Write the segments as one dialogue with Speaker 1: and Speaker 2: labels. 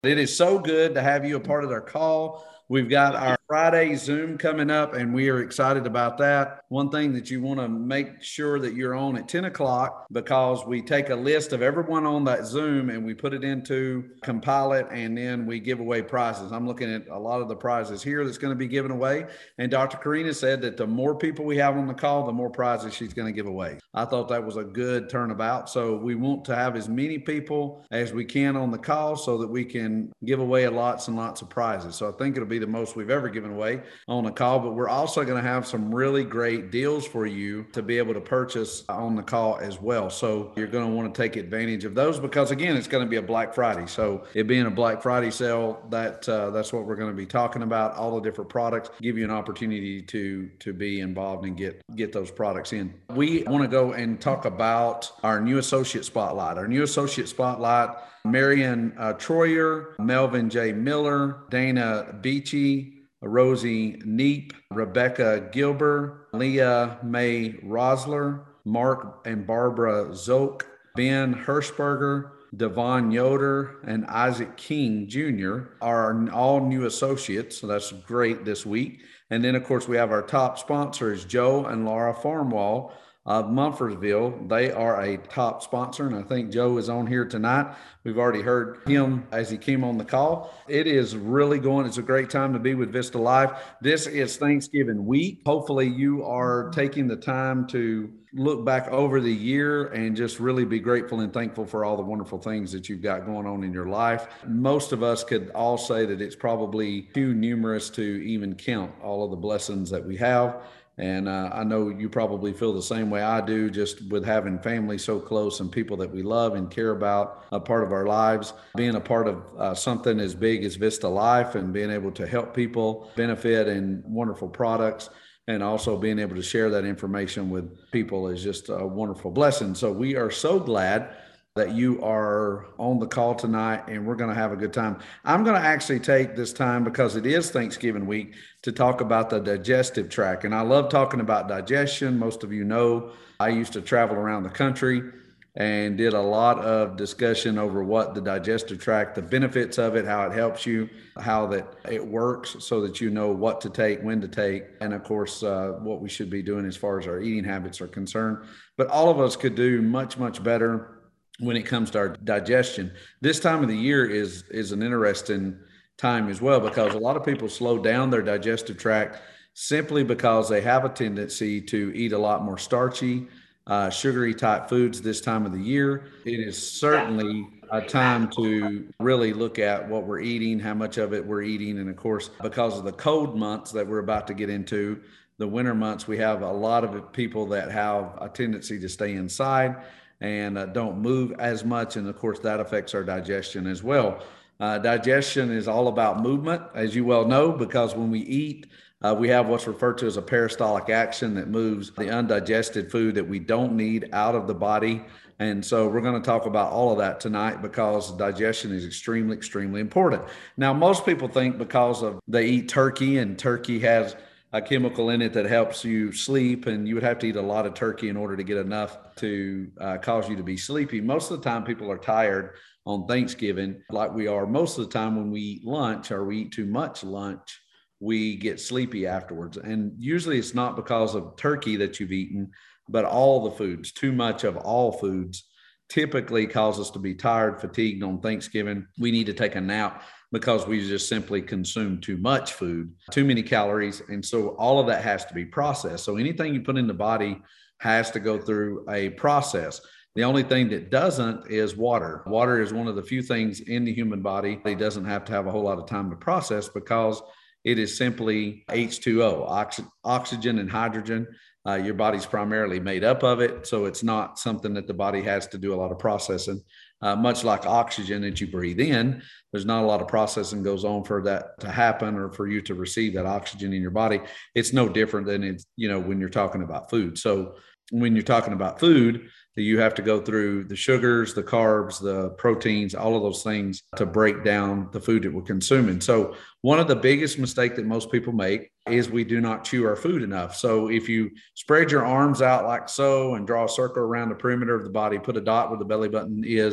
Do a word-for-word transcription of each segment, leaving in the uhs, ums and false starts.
Speaker 1: It is so good to have you a part of our call. We've got our Friday Zoom coming up, and we are excited about that. One thing that you want to make sure that you're on at ten o'clock, because we take a list of everyone on that Zoom and we put it into compile it, and then we give away prizes. I'm looking at a lot of the prizes here that's going to be given away. And Doctor Karina said that the more people we have on the call, the more prizes she's going to give away. I thought that was a good turnabout. So we want to have as many people as we can on the call so that we can give away lots and lots of prizes. So I think it'll be the most we've ever given away on a call, but we're also going to have some really great deals for you to be able to purchase on the call as well. So you're going to want to take advantage of those, because again, it's going to be a Black Friday. So it being a Black Friday sale, that uh, that's what we're going to be talking about. All the different products, give you an opportunity to to be involved and get get those products in. We want to go and talk about our new associate spotlight. Our new associate spotlight: Marion uh, Troyer, Melvin J. Miller, Dana Beachy, Rosie Neep, Rebecca Gilbert, Leah May Rosler, Mark and Barbara Zoke, Ben Hirschberger, Devon Yoder, and Isaac King Junior are all new associates. So that's great this week. And then, of course, we have our top sponsors, Joe and Laura Farmwall of Mumfordsville. They are a top sponsor, and I think Joe is on here tonight. We've already heard him as he came on the call. It is really going. It's a great time to be with Vista Life. This is Thanksgiving week. Hopefully you are taking the time to look back over the year and just really be grateful and thankful for all the wonderful things that you've got going on in your life. Most of us could all say that it's probably too numerous to even count all of the blessings that we have. And uh, I know you probably feel the same way I do, just with having family so close and people that we love and care about, a part of our lives. Being a part of uh, something as big as Vista Life and being able to help people benefit in wonderful products, and also being able to share that information with people, is just a wonderful blessing. So we are so glad that you are on the call tonight, and we're going to have a good time. I'm going to actually take this time, because it is Thanksgiving week, to talk about the digestive tract. And I love talking about digestion. Most of you know I used to travel around the country and did a lot of discussion over what the digestive tract, the benefits of it, how it helps you, how that it works, so that you know what to take, when to take, and of course, uh, what we should be doing as far as our eating habits are concerned. But all of us could do much, much better when it comes to our digestion. This time of the year is is an interesting time as well, because a lot of people slow down their digestive tract simply because they have a tendency to eat a lot more starchy, uh, sugary type foods this time of the year. It is certainly a time to really look at what we're eating, how much of it we're eating. And of course, because of the cold months that we're about to get into, the winter months, we have a lot of people that have a tendency to stay inside and uh, don't move as much. And of course, that affects our digestion as well. Uh, digestion is all about movement, as you well know, because when we eat, uh, we have what's referred to as a peristaltic action that moves the undigested food that we don't need out of the body. And so we're going to talk about all of that tonight, because digestion is extremely, extremely important. Now, most people think because of they eat turkey, and turkey has a chemical in it that helps you sleep, and you would have to eat a lot of turkey in order to get enough to uh, cause you to be sleepy. Most of the time people are tired on Thanksgiving, like we are most of the time when we eat lunch, or we eat too much lunch, we get sleepy afterwards. And usually it's not because of turkey that you've eaten, but all the foods, too much of all foods, typically cause us to be tired, fatigued on Thanksgiving. We need to take a nap, because we just simply consume too much food, too many calories. And so all of that has to be processed. So anything you put in the body has to go through a process. The only thing that doesn't is water. Water is one of the few things in the human body that doesn't have to have a whole lot of time to process, because it is simply H two O, oxy- oxygen and hydrogen. Uh, your body's primarily made up of it. So it's not something that the body has to do a lot of processing. Uh, much like oxygen that you breathe in, there's not a lot of processing goes on for that to happen, or for you to receive that oxygen in your body. It's no different than it's, you know, when you're talking about food. So when you're talking about food, you have to go through the sugars, the carbs, the proteins, all of those things to break down the food that we're consuming. So one of the biggest mistakes that most people make is we do not chew our food enough. So if you spread your arms out like so and draw a circle around the perimeter of the body, put a dot where the belly button is,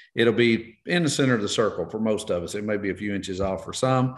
Speaker 1: it'll be in the center of the circle for most of us. It may be a few inches off for some,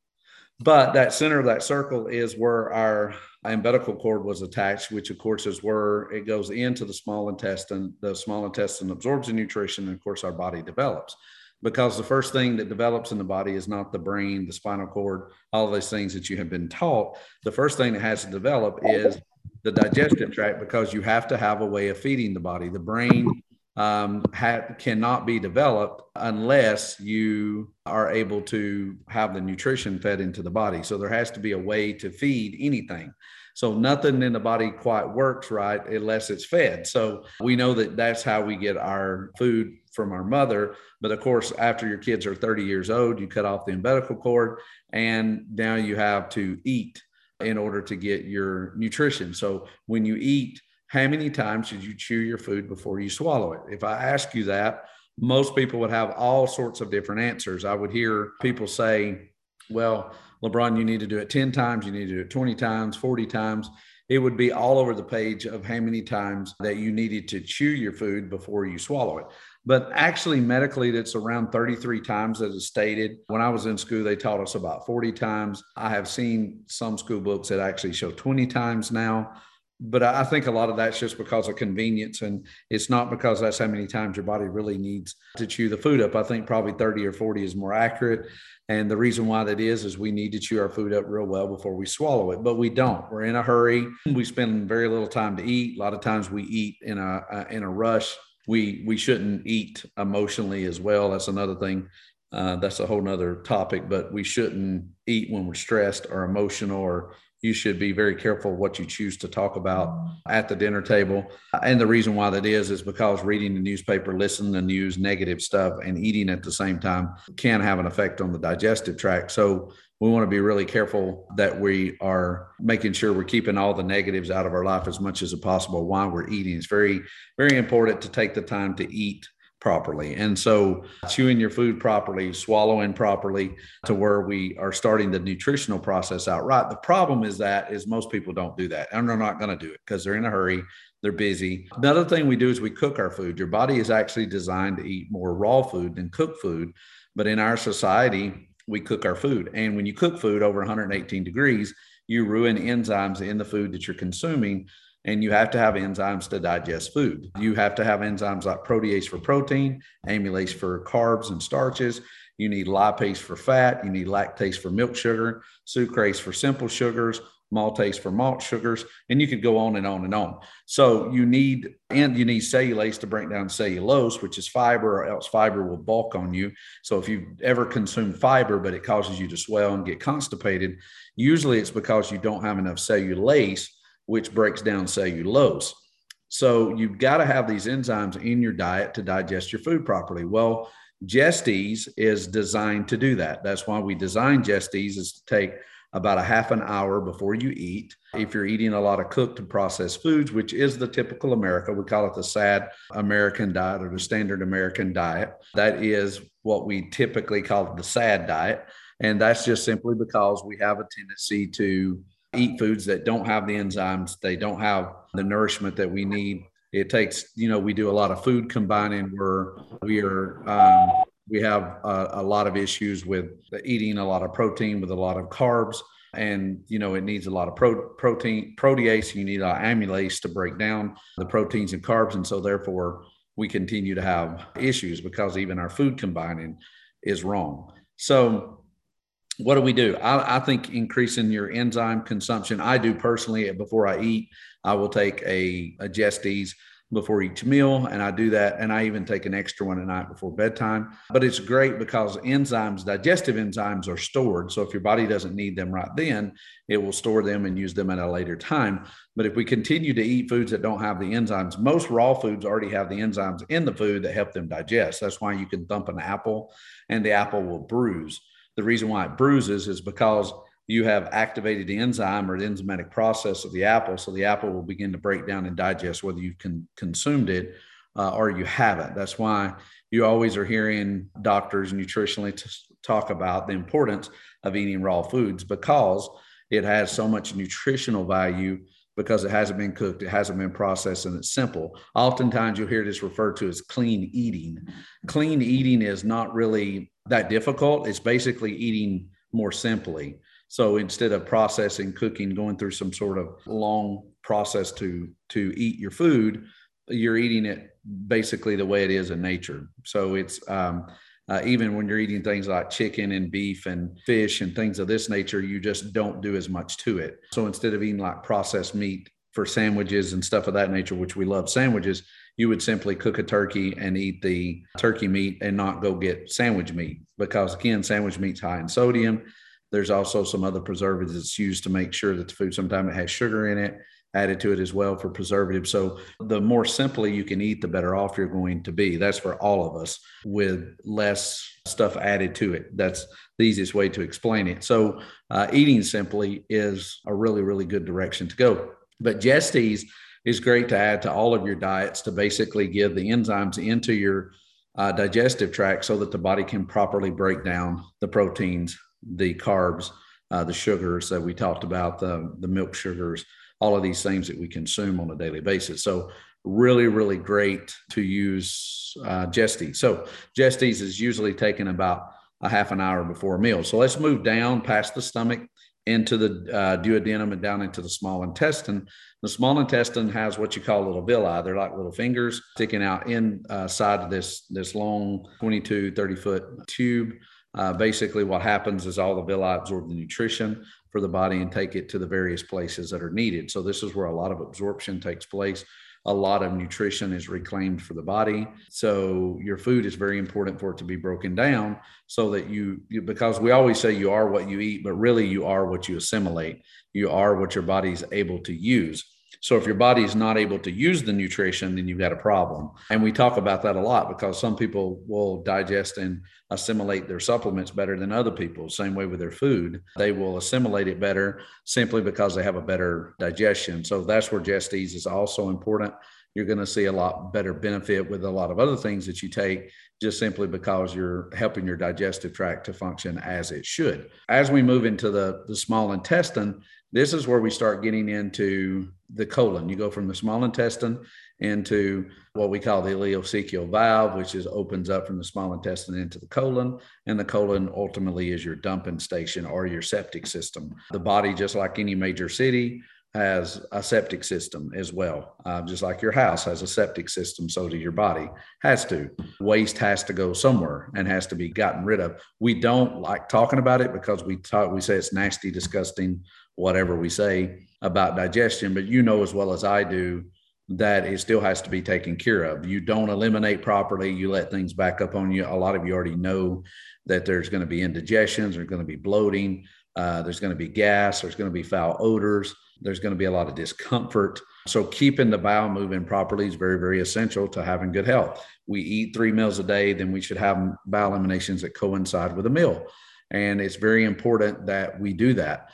Speaker 1: but that center of that circle is where our umbilical cord was attached, which of course is where it goes into the small intestine. The small intestine absorbs the nutrition, and of course our body develops. Because the first thing that develops in the body is not the brain, the spinal cord, all of those things that you have been taught. The first thing that has to develop is the digestive tract, because you have to have a way of feeding the body. The brain um, ha- cannot be developed unless you are able to have the nutrition fed into the body. So there has to be a way to feed anything. So nothing in the body quite works right unless it's fed. So we know that that's how we get our food from our mother. But of course, after your kids are thirty years old, you cut off the umbilical cord, and now you have to eat in order to get your nutrition. So when you eat, how many times should you chew your food before you swallow it? If I ask you that, most people would have all sorts of different answers. I would hear people say, well, LeBron, you need to do it ten times, you need to do it twenty times, forty times. It would be all over the page of how many times that you needed to chew your food before you swallow it. But actually, medically, that's around thirty-three times as is stated. When I was in school, they taught us about forty times. I have seen some school books that actually show twenty times now. But I think a lot of that's just because of convenience, and it's not because that's how many times your body really needs to chew the food up. I think probably thirty or forty is more accurate. And the reason why that is, is we need to chew our food up real well before we swallow it, but we don't. We're in a hurry. We spend very little time to eat. A lot of times we eat in a, uh, in a rush. We, we shouldn't eat emotionally as well. That's another thing. Uh, that's a whole nother topic, but we shouldn't eat when we're stressed or emotional, or you should be very careful what you choose to talk about at the dinner table. And the reason why that is, is because reading the newspaper, listening to news, negative stuff, and eating at the same time can have an effect on the digestive tract. So we want to be really careful that we are making sure we're keeping all the negatives out of our life as much as possible while we're eating. It's very, very important to take the time to eat properly. And so chewing your food properly, swallowing properly, to where we are starting the nutritional process out right. The problem is that is most people don't do that, and they're not going to do it because they're in a hurry. They're busy. Another thing we do is we cook our food. Your body is actually designed to eat more raw food than cooked food. But in our society, we cook our food. And when you cook food over one hundred eighteen degrees, you ruin enzymes in the food that you're consuming. And you have to have enzymes to digest food. You have to have enzymes like protease for protein, amylase for carbs and starches. You need lipase for fat. You need lactase for milk sugar, sucrase for simple sugars, maltase for malt sugars, and you could go on and on and on. So you need, and you need cellulase to break down cellulose, which is fiber, or else fiber will bulk on you. So if you ever consume fiber, but it causes you to swell and get constipated, usually it's because you don't have enough cellulase, which breaks down cellulose. So you've got to have these enzymes in your diet to digest your food properly. Well, Gestes is designed to do that. That's why we designed Gestes, is to take about a half an hour before you eat. If you're eating a lot of cooked and processed foods, which is the typical America, we call it the sad American diet or the standard American diet. That is what we typically call the SAD diet. And that's just simply because we have a tendency to eat foods that don't have the enzymes. They don't have the nourishment that we need. It takes, you know, we do a lot of food combining where we are, um, we have a, a lot of issues with eating a lot of protein with a lot of carbs. And, you know, it needs a lot of pro- protein, protease. You need a amylase to break down the proteins and carbs. And so therefore we continue to have issues because even our food combining is wrong. So what do we do? I, I think increasing your enzyme consumption. I do personally, before I eat, I will take a, a Gestes before each meal, and I do that. And I even take an extra one at night before bedtime. But it's great because enzymes, digestive enzymes, are stored. So if your body doesn't need them right then, it will store them and use them at a later time. But if we continue to eat foods that don't have the enzymes, most raw foods already have the enzymes in the food that help them digest. That's why you can thump an apple and the apple will bruise. The reason why it bruises is because you have activated the enzyme or the enzymatic process of the apple. So the apple will begin to break down and digest whether you've con- consumed it uh, or you haven't. That's why you always are hearing doctors nutritionally t- talk about the importance of eating raw foods, because it has so much nutritional value because it hasn't been cooked, it hasn't been processed, and it's simple. Oftentimes you'll hear this referred to as clean eating. Clean eating is not really that difficult. It's basically eating more simply. So instead of processing, cooking, going through some sort of long process to, to eat your food, you're eating it basically the way it is in nature. So it's um, uh, even when you're eating things like chicken and beef and fish and things of this nature, you just don't do as much to it. So instead of eating like processed meat for sandwiches and stuff of that nature, which we love sandwiches, you would simply cook a turkey and eat the turkey meat and not go get sandwich meat, because again, sandwich meat's high in sodium. There's also some other preservatives that's used to make sure that the food, sometimes it has sugar in it, added to it as well for preservative. So the more simply you can eat, the better off you're going to be. That's for all of us, with less stuff added to it. That's the easiest way to explain it. So uh, eating simply is a really, really good direction to go. But Gestes is great to add to all of your diets to basically give the enzymes into your uh, digestive tract so that the body can properly break down the proteins, the carbs, uh, the sugars that we talked about, the, the milk sugars, all of these things that we consume on a daily basis. So really, really great to use uh, Gestes. So Gestes is usually taken about a half an hour before a meal. So let's move down past the stomach into the uh, duodenum and down into the small intestine. The small intestine has what you call little villi. They're like little fingers sticking out inside uh, of this, this long twenty-two, thirty foot tube. Uh, basically what happens is all the villi absorb the nutrition for the body and take it to the various places that are needed. So this is where a lot of absorption takes place. A lot of nutrition is reclaimed for the body. So your food is very important for it to be broken down so that you, you, because we always say you are what you eat, but really you are what you assimilate. You are what your body is able to use. So if your body is not able to use the nutrition, then you've got a problem. And we talk about that a lot because some people will digest and assimilate their supplements better than other people. Same way with their food. They will assimilate it better simply because they have a better digestion. So that's where Gestes is also important. You're going to see a lot better benefit with a lot of other things that you take just simply because you're helping your digestive tract to function as it should. As we move into the, the small intestine, this is where we start getting into the colon. You go from the small intestine into what we call the ileocecal valve, which is opens up from the small intestine into the colon. And the colon ultimately is your dumping station or your septic system. The body, just like any major city, has a septic system as well. Uh, just like your house has a septic system, so does your body. Has to. Waste has to go somewhere and has to be gotten rid of. We don't like talking about it because we talk, we say it's nasty, disgusting, whatever we say about digestion, but you know as well as I do that it still has to be taken care of. You don't eliminate properly, you let things back up on you. A lot of you already know that there's going to be indigestions, there's going to be bloating, uh, there's going to be gas, there's going to be foul odors, there's going to be a lot of discomfort. So keeping the bowel moving properly is very, very essential to having good health. We eat three meals a day, then we should have bowel eliminations that coincide with a meal. And it's very important that we do that.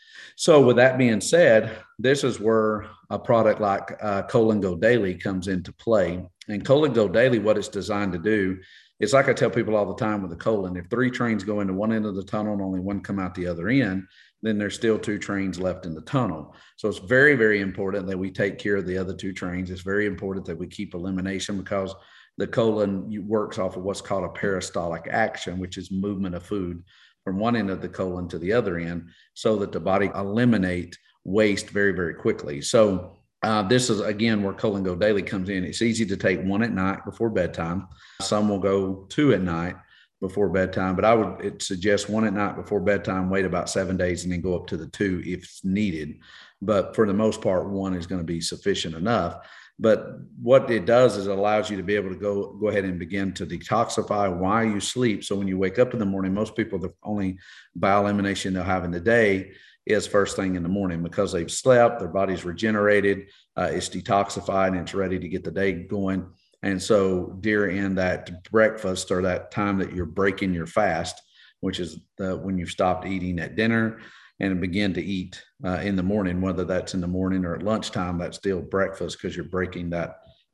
Speaker 1: So with that being said, this is where a product like uh, Colon Go Daily comes into play. And Colon Go Daily, what it's designed to do, it's like I tell people all the time with the colon, if three trains go into one end of the tunnel and only one come out the other end, then there's still two trains left in the tunnel. So it's very, very important that we take care of the other two trains. It's very important that we keep elimination because the colon works off of what's called a peristaltic action, which is movement of food from one end of the colon to the other end so that the body eliminate waste very, very quickly. So uh, this is, again, where Colon Go Daily comes in. It's easy to take one at night before bedtime. Some will go two at night before bedtime, but I would suggest one at night before bedtime, wait about seven days and then go up to the two if needed. But for the most part, one is going to be sufficient enough. But what it does is it allows you to be able to go, go ahead and begin to detoxify while you sleep. So when you wake up in the morning, most people, the only bowel elimination they'll have in the day is first thing in the morning because they've slept, their body's regenerated, uh, it's detoxified, and it's ready to get the day going. And so during that breakfast or that time that you're breaking your fast, which is the, when you've stopped eating at dinner and begin to eat uh, in the morning, whether that's in the morning or at lunchtime, that's still breakfast because you're breaking that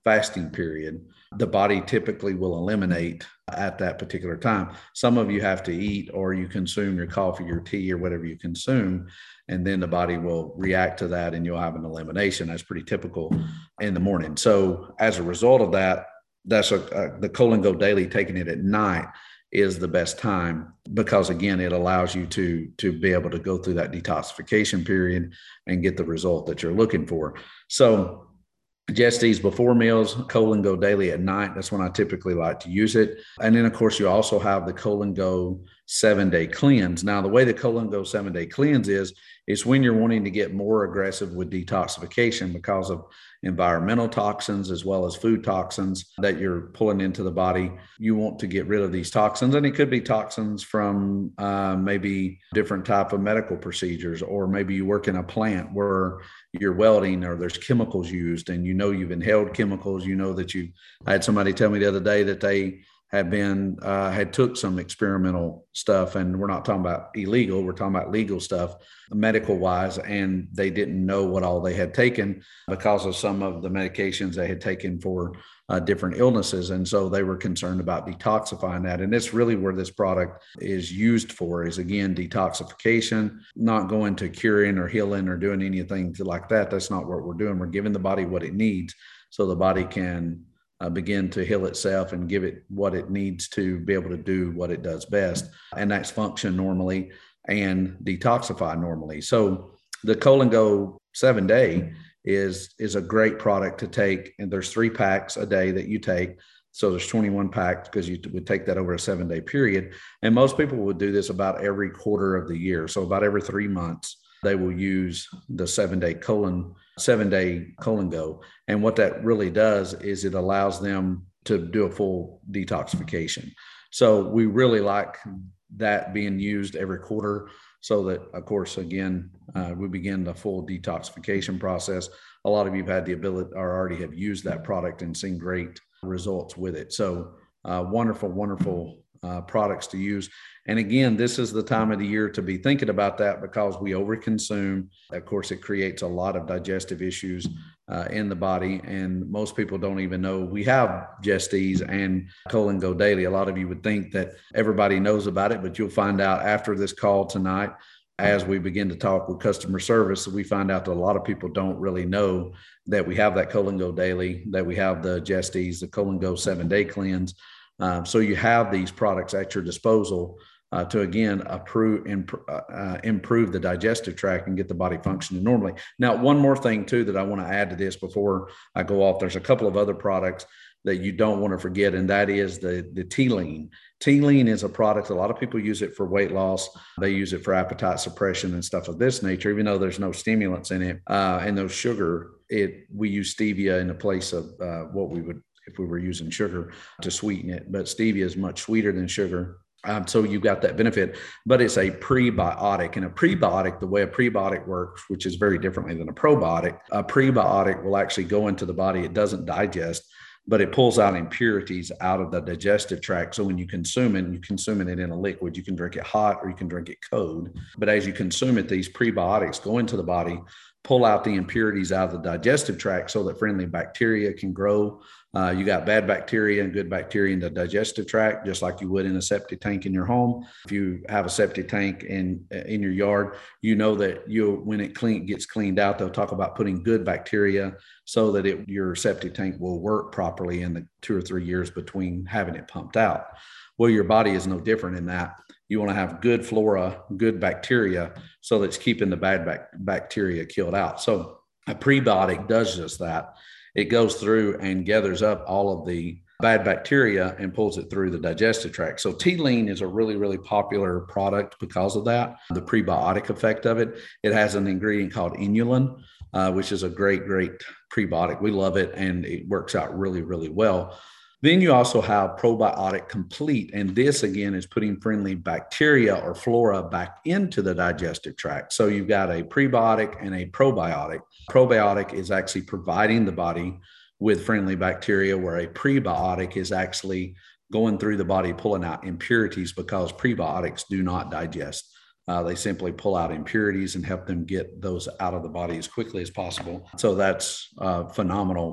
Speaker 1: fasting period, the body typically will eliminate at that particular time. Some of you have to eat, or you consume your coffee, your tea, or whatever you consume, and then the body will react to that and you'll have an elimination. That's pretty typical in the morning. So as a result of that, that's a, a the Colon Go Daily, taking it at night, is the best time, because again, it allows you to to be able to go through that detoxification period and get the result that you're looking for. So Gestes before meals, Colon Go Daily at night. That's when I typically like to use it. And then, of course, you also have the Colon Go seven-day cleanse. Now, the way the Colon Go seven-day cleanse is, is when you're wanting to get more aggressive with detoxification because of environmental toxins as well as food toxins that you're pulling into the body. You want to get rid of these toxins, and it could be toxins from uh, maybe different type of medical procedures, or maybe you work in a plant where you're welding or there's chemicals used and you know you've inhaled chemicals. You know that you, I had somebody tell me the other day that they had been, uh, had took some experimental stuff, and we're not talking about illegal, we're talking about legal stuff, medical wise, and they didn't know what all they had taken because of some of the medications they had taken for uh, different illnesses. And so they were concerned about detoxifying that. And it's really where this product is used for, is again, detoxification, not going to curing or healing or doing anything like that. That's not what we're doing. We're giving the body what it needs so the body can Uh, begin to heal itself and give it what it needs to be able to do what it does best. And that's function normally and detoxify normally. So the Colon Go seven day is, is a great product to take. And there's three packs a day that you take. So there's twenty-one packs because you would take that over a seven day period. And most people would do this about every quarter of the year. So about every three months, they will use the seven day colon, seven day Colon Go. And what that really does is it allows them to do a full detoxification. So we really like that being used every quarter, so that, of course, again, uh, we begin the full detoxification process. A lot of you have had the ability or already have used that product and seen great results with it. So uh, wonderful, wonderful uh, products to use. And again, this is the time of the year to be thinking about that, because we overconsume. Of course, it creates a lot of digestive issues uh, in the body. And most people don't even know we have Gestes and Colon Go Daily. A lot of you would think that everybody knows about it, but you'll find out after this call tonight, as we begin to talk with customer service, we find out that a lot of people don't really know that we have that Colon Go Daily, that we have the Gestes, the Colon Go seven day cleanse. Um, so you have these products at your disposal uh, to, again, approve, imp- uh, improve the digestive tract and get the body functioning normally. Now, one more thing, too, that I want to add to this before I go off. There's a couple of other products that you don't want to forget, and that is the, the T-Lean. T-Lean is a product, a lot of people use it for weight loss. They use it for appetite suppression and stuff of this nature, even though there's no stimulants in it uh, and no sugar. It we use stevia in the place of uh, what we would if we were using sugar to sweeten it. But stevia is much sweeter than sugar. Um, so you've got that benefit, but it's a prebiotic. And a prebiotic, the way a prebiotic works, which is very differently than a probiotic, a prebiotic will actually go into the body. It doesn't digest, but it pulls out impurities out of the digestive tract. So when you consume it, you consume it in a liquid. You can drink it hot or you can drink it cold. But as you consume it, these prebiotics go into the body, pull out the impurities out of the digestive tract so that friendly bacteria can grow. Uh, you got bad bacteria and good bacteria in the digestive tract, just like you would in a septic tank in your home. If you have a septic tank in in your yard, you know that you when it clean gets cleaned out, they'll talk about putting good bacteria so that it, your septic tank will work properly in the two or three years between having it pumped out. Well, your body is no different in that. You want to have good flora, good bacteria, so that's keeping the bad bac- bacteria killed out. So a prebiotic does just that. It goes through and gathers up all of the bad bacteria and pulls it through the digestive tract. So T-Lean is a really, really popular product because of that, the prebiotic effect of it. It has an ingredient called inulin, uh, which is a great, great prebiotic. We love it, and it works out really, really well. Then you also have Probiotic Complete. And this, again, is putting friendly bacteria or flora back into the digestive tract. So you've got a prebiotic and a probiotic. Probiotic is actually providing the body with friendly bacteria, where a prebiotic is actually going through the body, pulling out impurities, because prebiotics do not digest. Uh, they simply pull out impurities and help them get those out of the body as quickly as possible. So that's uh, phenomenal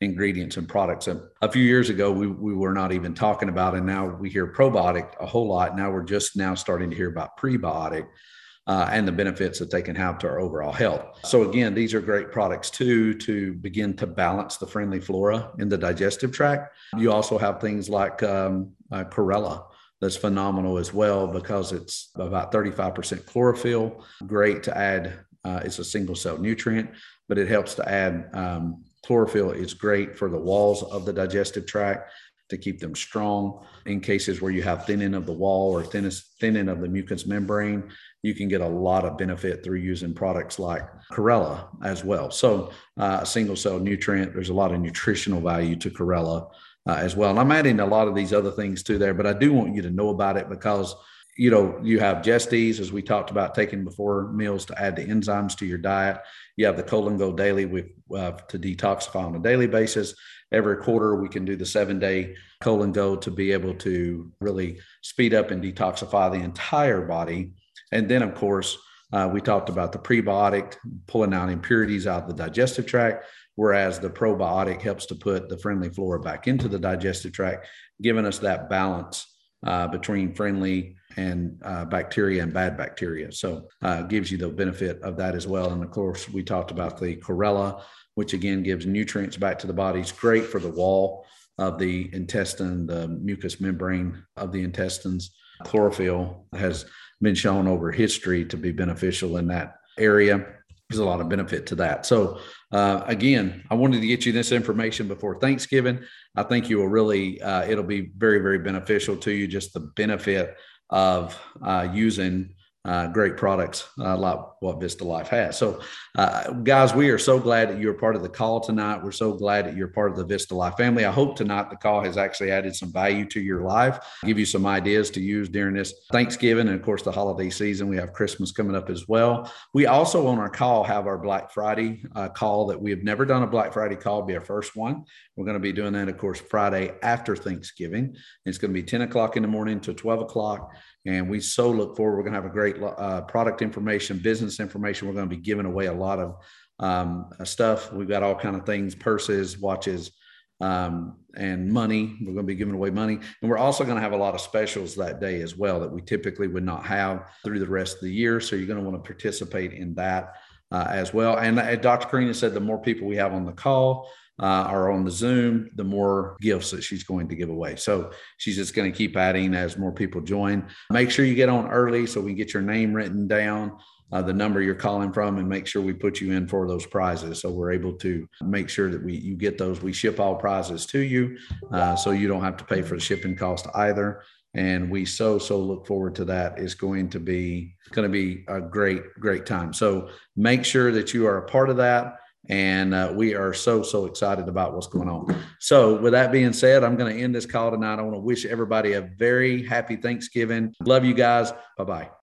Speaker 1: ingredients and products. And a few years ago, we, we were not even talking about, and now we hear probiotic a whole lot. Now we're just now starting to hear about prebiotic uh, and the benefits that they can have to our overall health. So again, these are great products too, to begin to balance the friendly flora in the digestive tract. You also have things like um, uh, chlorella. That's phenomenal as well, because it's about thirty-five percent chlorophyll. Great to add. Uh, it's a single cell nutrient, but it helps to add um, chlorophyll. Is great for the walls of the digestive tract to keep them strong. In cases where you have thinning of the wall or thinnest, thinning of the mucous membrane, you can get a lot of benefit through using products like chlorella as well. So uh, a single cell nutrient, there's a lot of nutritional value to chlorella uh, as well. And I'm adding a lot of these other things to there, but I do want you to know about it because, you know, you have Gestes, as we talked about, taking before meals to add the enzymes to your diet. You have the Colon Go Daily with uh, to detoxify on a daily basis. Every quarter, we can do the seven-day Colon Go to be able to really speed up and detoxify the entire body. And then, of course, uh, we talked about the prebiotic, pulling out impurities out of the digestive tract, whereas the probiotic helps to put the friendly flora back into the digestive tract, giving us that balance uh, between friendly and uh, bacteria and bad bacteria. So uh, gives you the benefit of that as well. And of course, we talked about the chlorella, which again gives nutrients back to the body. It's great for the wall of the intestine, the mucous membrane of the intestines. Chlorophyll has been shown over history to be beneficial in that area. There's a lot of benefit to that. So uh, again, I wanted to get you this information before Thanksgiving. I think you will really, uh, it'll be very, very beneficial to you, just the benefit of uh, using uh, great products uh, like what Vista Life has. So uh, guys, we are so glad that you're part of the call tonight. We're so glad that you're part of the Vista Life family. I hope tonight the call has actually added some value to your life, give you some ideas to use during this Thanksgiving and of course the holiday season. We have Christmas coming up as well. We also on our call have our Black Friday uh, call that we have never done a Black Friday call. It'll be our first one. We're going to be doing that, of course, Friday after Thanksgiving. It's going to be ten o'clock in the morning to twelve o'clock. And we so look forward. We're going to have a great uh, product information, business information. We're going to be giving away a lot of um, stuff. We've got all kinds of things, purses, watches, um, and money. We're going to be giving away money. And we're also going to have a lot of specials that day as well that we typically would not have through the rest of the year. So you're going to want to participate in that uh, as well. And uh, Doctor Karina said the more people we have on the call, Uh, or on the Zoom, the more gifts that she's going to give away. So she's just going to keep adding as more people join. Make sure you get on early so we can get your name written down, uh, the number you're calling from, and make sure we put you in for those prizes. So we're able to make sure that we you get those. We ship all prizes to you, uh, so you don't have to pay for the shipping cost either. And we so, so look forward to that. It's going to be going to be a great, great time. So make sure that you are a part of that. And uh, we are so, so excited about what's going on. So with that being said, I'm going to end this call tonight. I want to wish everybody a very happy Thanksgiving. Love you guys. Bye-bye.